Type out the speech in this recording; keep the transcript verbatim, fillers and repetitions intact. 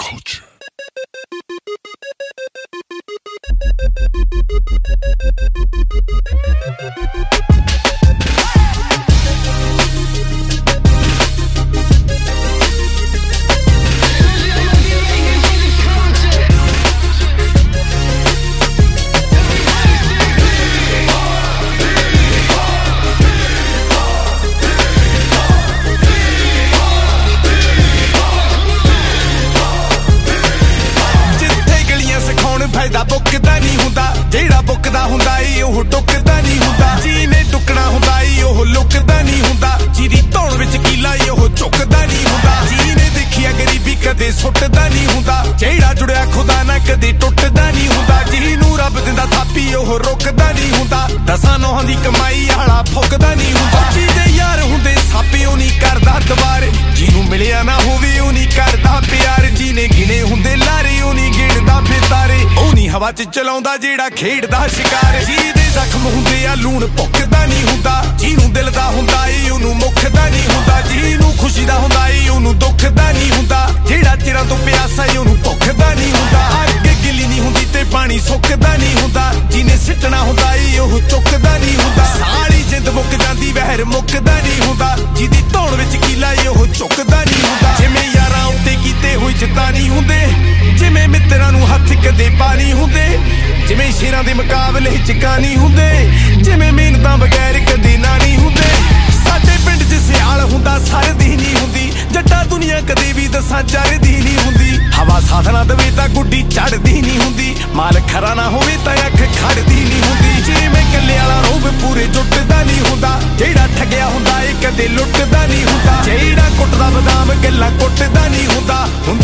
culture. फायदा बुकदा नहीं हुंदा जेड़ा बुकदा हुंदा ए ओह टुकदा नहीं हुंदा जीने टुकना हुंदा ए ओह लुकदा नहीं हुंदा जिदी धौण विच कीला ए ओह झुकदा नहीं हुंदा जीने देखिया गरीबी कदे सुटदा नहीं हुंदा जेड़ा जुड़िया खुदा ना कदे टुटदा नहीं हुंदा जिहनूं रब दिंदा थापी ओह रुकदा नहीं हुंदा दसां नौहां दी कमाई आला फुकदा नहीं हुंदा जिहदे यार हुंदे सापे ओ नहीं करदा दवार जिहनूं मिलिया ना होवे ओ नहीं करदा प्यार जीने गिने हुंदे लारे ओ नहीं गिणदा फितारे हवा च चलाउंदा जेड़ा खेडदा शिकार जीदे जख्म हुंदे आ लूण भुकदा नहीं हुंदा जिहनूं दिल दा हुंदा ए ओनूं मुखदा नहीं हुंदा जिहनूं खुशी दा हुंदा ए ओनूं दुखदा नहीं हुंदा जेड़ा चिरां तों प्यासा ए ओनूं भुखदा नहीं हुंदा अग गिली नहीं हुंदी ते पानी सुकदा नहीं हुंदा जिने सिटना हुंदा ए ओह चुकदा नहीं हुंदा सारी जिंद मुक जांदी वहर मुकदा नहीं हुंदा जिहदी धौण विच कीला ए ओह झुकदा नहीं हुंदा जिवें यारां उत्ते कीते होई जिद्दां नहीं हुंदे जिवें मित्रां नूं हत्थ कदे पानी हुंदे जिवें शेरां दे मुकाबले चकानी हुंदे जिवें मेहनतां बगैर कदे ना नहीं हुंदे साडे पिंड च सियाल हुंदा सरदी नहीं हुंदी जट्टा दुनिया कदे भी दसां चरदी नहीं हुंदी हवा साथ ना दवे तां गुड्डी चढ़दी नहीं हुंदी माल खरा ना होवे तां अख खड़दी नहीं हुंदी जिवें कल्ले वाला रोब पूरे जुटदा नहीं हुंदा जेड़ा ठगिया हुंदा ए कदे लुटदा नहीं हुंदा जेड़ा कुटदा बदाम गल्लां कुटदा नहीं हुंदा